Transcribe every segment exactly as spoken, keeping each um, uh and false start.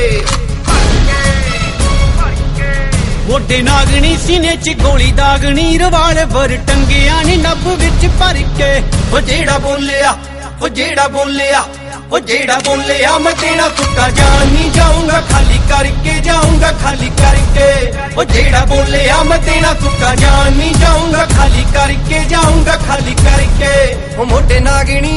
मोटे नागनी सीने च गोली दागनी रिवाल्वर टंगिया नी नब विच भर के ओ जेड़ा बोलिया ओ जेड़ा बोलिया ओ जेड़ा बोलिया मैं तेरा तुक्का जान नहीं जाऊंगा खाली करके जाऊंगा खाली करके ओ जेड़ा बोलिया मैं तेरा तुक्का जान नहीं जाऊंगा खाली करके जाऊंगा खाली करके ओ मोटे नागनी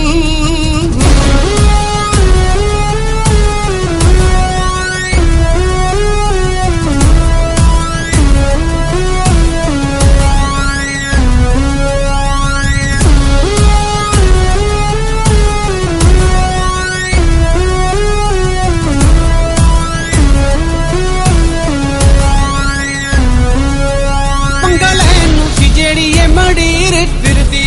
मडीर फिरदी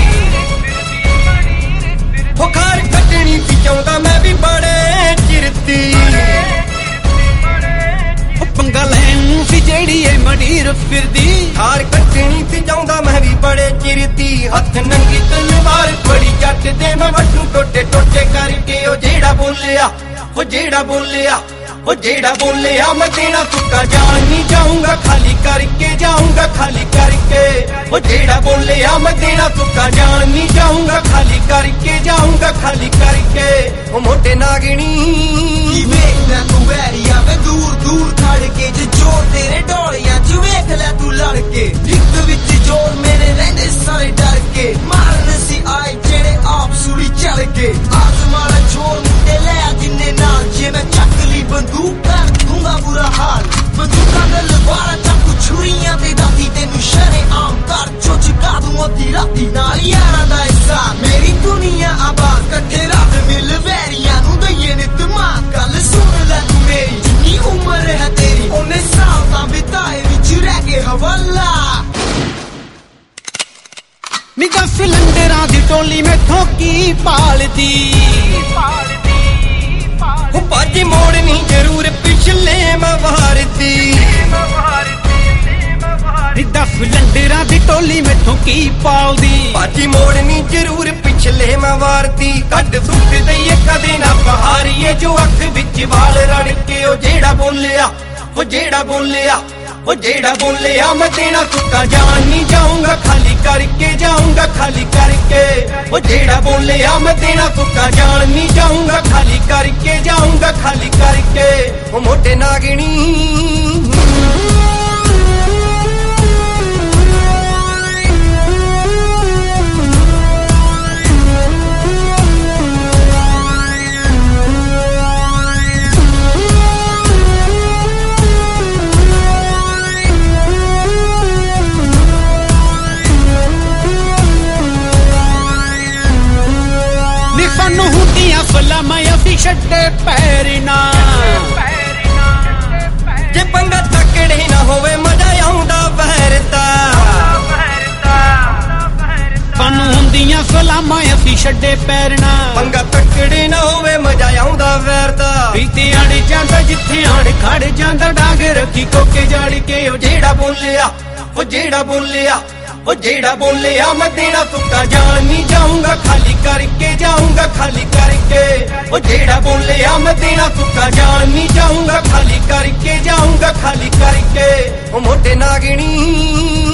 हो खार कटनी थी चाहता मैं भी बड़े चिरती पंगा लैन सी जेड़ी है मडीर फिरदी खार कटनी थी चाहता मैं भी बड़े चिरती हथ नंगी तलवार बड़ी जट दे मैं वटू टोटे टोटे करके ओ जेड़ा बोलिया ओ जेड़ा बोलिया ओ जेड़ा बोलिया मैं तेरा तुक्का जान नहीं जाऊंगा खाली करके जाऊंगा खाली करके ओ जेड़ा बोलिया मैं तेरा तुक्का जान नहीं जाऊंगा खाली करके जाऊंगा खाली करके ओ मोटे नागनी वेखना तू वैरिया वे दूर दूर खड़ के जे जोर तेरे डोलियां च वेख लै तू लड़के हिक विच जोर मेरे रहिंदे सारे डर के मारन सी आए जेड़े आप सूली चढ़ के आसमान छोड़ मुंडे लै जिन्ने नाल जे मैं चक ली बंदूक कर दूंगा बुरा हाल बंदूकां दे लवारा चाकू छुरियां ते दाती तेनू शरेआम कर चो चुका दूं अद्धी राती नाल यारां दा हिस्सा मेरी दुनिया आबाद कट्ठे रात मिल वैरियां नू दईए ने दिमाग गल सुन लै तू मेरी जिन्नी उम्र है तेरी ओने साल तां बिताए विच रह के हवाला निगा सिलेंडरां दी टोली में ठोकी पालदी बाजी मोड़नी जरूर पिछले मवारती दस सिलेंडरां दी टोली में ठोकी पालदी बाजी मोड़नी जरूर पिछले मवारती कट सुट दईए कदे ना बहारिए जो अख विच वाल रड़ के ओ जेड़ा बोलिया ओ जेड़ा बोलिया ओ जेड़ा बोलिया मैं तेरा तुक्का जान नहीं जाऊंगा खाली करके जाऊंगा खाली करके ओ जेड़ा बोलिया मैं तेरा तुक्का जान नहीं जाऊंगा खाली करके जाऊंगा खाली करके ओ मोटे नागनी सानू हुंदियां फलामां असीं छड्डे पैरना जे पंगा तकड़े ना होवे मजा आउंदा वैरता सानू हुंदियां फलामां असीं छड्डे पैरना पंगा तकड़े ना होवे मजा आउंदा वैरता पीते अड़ जांदा जिथे अड़ खड़ जांदा डांग रखी कोके जाड़ के ओ जेड़ा बोलिया ओ जेड़ा बोलिया ओ जेड़ा बोलिया मैं तेरा तुक्का जान नहीं जाऊंगा खाली करके जाऊंगा खाली करके ओ जेड़ा बोलिया मैं तेरा तुक्का जान नहीं जाऊंगा खाली करके जाऊंगा खाली करके ओ मोटे नागनी